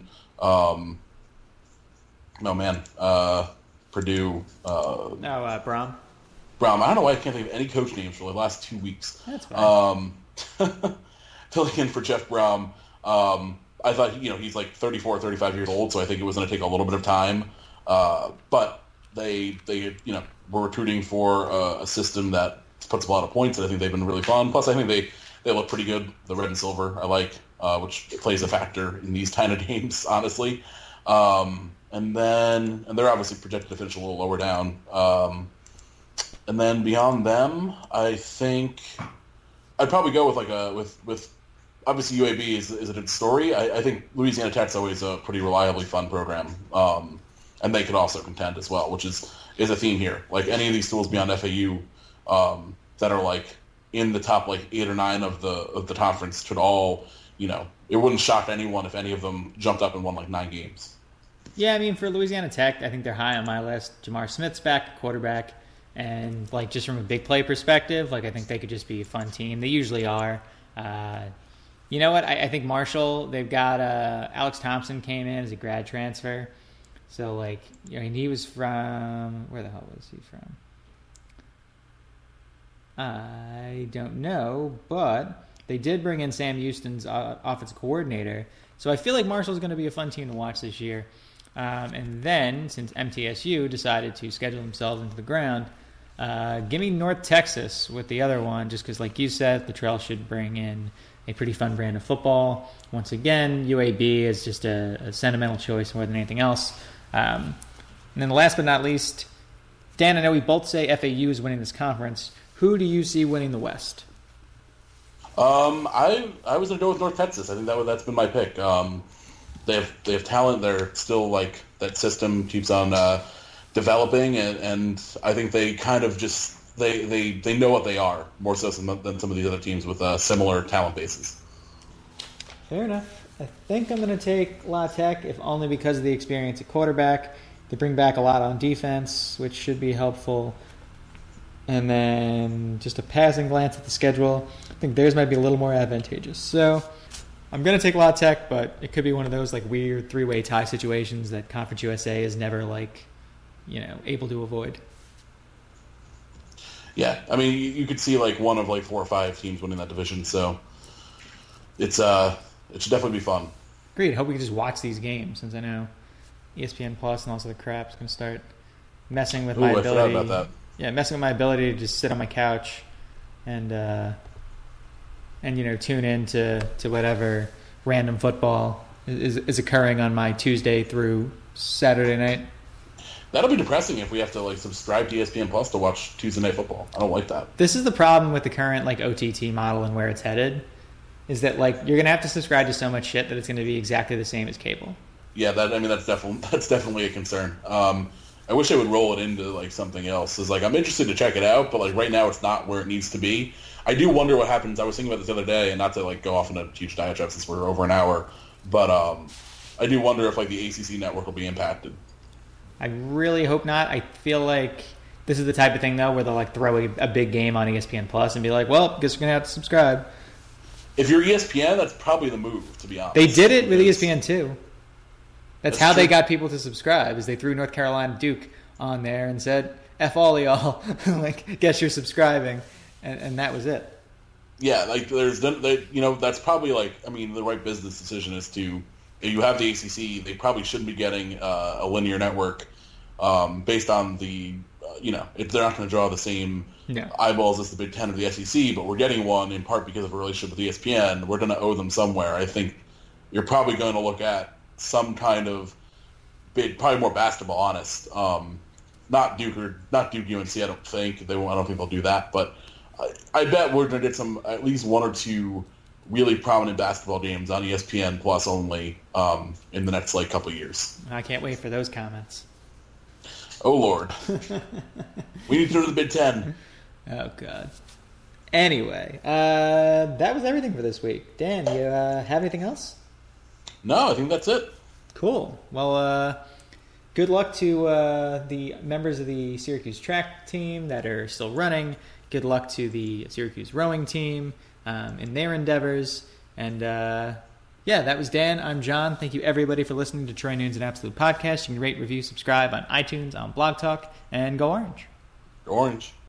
Purdue. Brom. Brown. I don't know why I can't think of any coach names for the last 2 weeks. That's fine. Filling in for Jeff Brown. I thought, he's like 34, 35 years old, so I think it was going to take a little bit of time. But they were recruiting for a system that puts a lot of points, and I think they've been really fun. Plus, I think they look pretty good. The red and silver I like, which plays a factor in these kind of games, honestly. And they're obviously projected to finish a little lower down. And then beyond them, I think I'd probably go with with obviously UAB is a good story. I think Louisiana Tech's always a pretty reliably fun program, and they could also contend as well, which is a theme here. Like any of these schools beyond FAU that are like in the top like 8 or 9 of the conference could all, it wouldn't shock anyone if any of them jumped up and won like 9 games. Yeah, I mean, for Louisiana Tech, I think they're high on my list. Jamar Smith's back at quarterback. And, just from a big play perspective, I think they could just be a fun team. They usually are. You know what? I think Marshall, they've got Alex Thompson came in as a grad transfer. So, he was from – where the hell was he from? I don't know, but they did bring in Sam Houston's offensive coordinator. So I feel like Marshall's going to be a fun team to watch this year. And then, since MTSU decided to schedule themselves into the ground, give me North Texas with the other one, just because, like you said, Luttrell should bring in a pretty fun brand of football. Once again, UAB is just a sentimental choice more than anything else. And then last but not least, Dan, I know we both say FAU is winning this conference. Who do you see winning the West? I was going to go with North Texas. I think that's been my pick. They have talent. They're still that system keeps on developing, and I think they kind of just they know what they are more so than some of these other teams with similar talent bases. Fair enough. I think I'm going to take La Tech, if only because of the experience at quarterback. They bring back a lot on defense, which should be helpful. And then just a passing glance at the schedule, I think theirs might be a little more advantageous. So I'm going to take La Tech, but it could be one of those weird 3-way tie situations that Conference USA is never able to avoid. Yeah, I mean, you could see one of 4 or 5 teams winning that division, so it should definitely be fun. Great. I hope we can just watch these games, since I know ESPN Plus and also the crap's going to start messing with my ability. I forgot about that. Yeah, messing with my ability to just sit on my couch and tune in to whatever random football is occurring on my Tuesday through Saturday night. That'll be depressing if we have to subscribe to ESPN Plus to watch Tuesday Night Football. I don't like that. This is the problem with the current OTT model and where it's headed, is that you're gonna have to subscribe to so much shit that it's gonna be exactly the same as cable. Yeah, that's definitely a concern. I wish I would roll it into something else. It's I'm interested to check it out, but right now it's not where it needs to be. I do wonder what happens. I was thinking about this the other day, and not to go off in a huge diatribe since we're over an hour, but I do wonder if the ACC network will be impacted. I really hope not. I feel like this is the type of thing though where they'll throw a big game on ESPN Plus and be well, guess we're gonna have to subscribe. If you're ESPN, that's probably the move, to be honest. They did it with ESPN too. That's how true. They got people to subscribe, is they threw North Carolina Duke on there and said, F all y'all, guess you're subscribing. And that was it. Yeah, that's probably the right business decision is to, if you have the ACC, they probably shouldn't be getting a linear network based on the, they're not going to draw the same eyeballs as the Big Ten or the SEC, but we're getting one in part because of a relationship with ESPN. We're going to owe them somewhere. I think you're probably going to look at some kind of big, probably more basketball, honest. Not Duke UNC. I don't think they'll do that, but I bet we're going to get at least 1 or 2 really prominent basketball games on ESPN Plus only in the next couple of years. I can't wait for those comments. Oh, Lord. We need to go to the Big Ten. Oh, God. Anyway, that was everything for this week. Dan, you have anything else? No, I think that's it. Cool. Well, good luck to the members of the Syracuse track team that are still running. Good luck to the Syracuse rowing team in their endeavors. And yeah, that was Dan. I'm John. Thank you, everybody, for listening to Troy Nunes and Absolute Podcast. You can rate, review, subscribe on iTunes, on Blog Talk, and go Orange. Go Orange.